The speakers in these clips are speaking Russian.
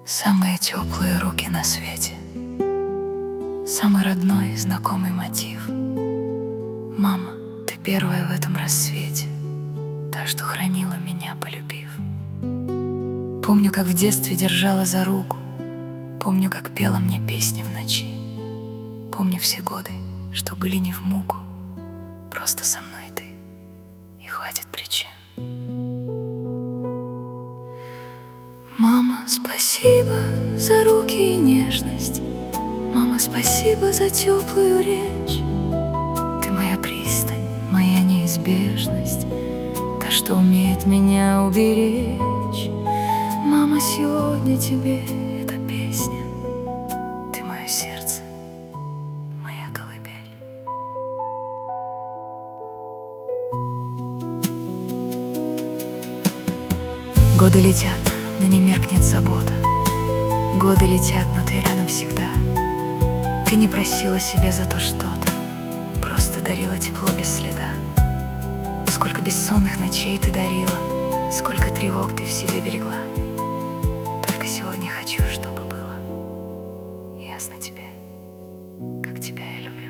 Самые теплые руки на свете, самый родной и знакомый мотив. Мама, ты первая в этом рассвете, та, что хранила меня, полюбив. Помню, как в детстве держала за руку, помню, как пела мне песни в ночи. Помню все годы, что были не в муку, просто со мной ты, и хватит причин. Мама, спасибо за руки и нежность. Мама, спасибо за теплую речь. Ты моя пристань, моя неизбежность, та, что умеет меня уберечь. Мама, сегодня тебе эта песня. Ты мое сердце, моя колыбель. Годы летят, но не меркнет забота. Годы летят, но ты рядом всегда. Ты не просила себе за то что-то, просто дарила тепло без следа. Сколько бессонных ночей ты дарила, сколько тревог ты в себе берегла. Только сегодня хочу, чтобы было ясно тебе, как тебя я люблю.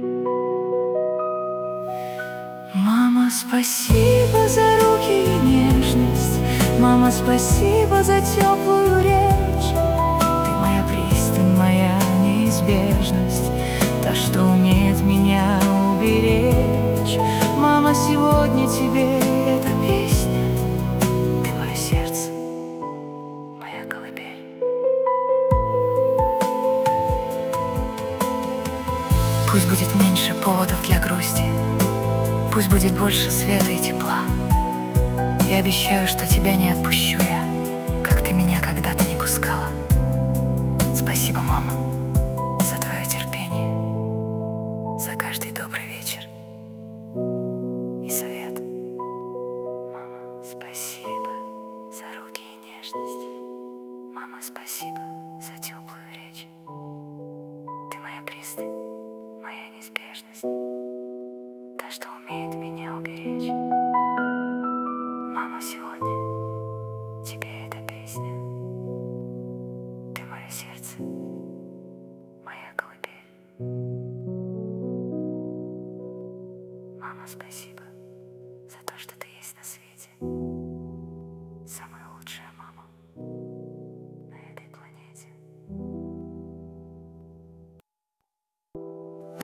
Мама, спасибо за руки и нежность. Мама, спасибо за теплую речь. Ты моя пристань, моя неизбежность, та, что умеет меня уберечь. Мама, сегодня тебе эта песня. Ты мое сердце, моя колыбель. Пусть будет меньше поводов для грусти, пусть будет больше света и тепла. Я обещаю, что тебя не отпущу я, как ты меня когда-то не пускала. Спасибо, мама, за твое терпение, за каждый добрый вечер и совет. Мама, спасибо за руки и нежность. Мама, спасибо за теплую речь. Ты моя пристань, моя неизбежность, та, что умеет меня уберечь. Мама, сегодня тебе эта песня. Ты мое сердце, моя колыбель. Мама, спасибо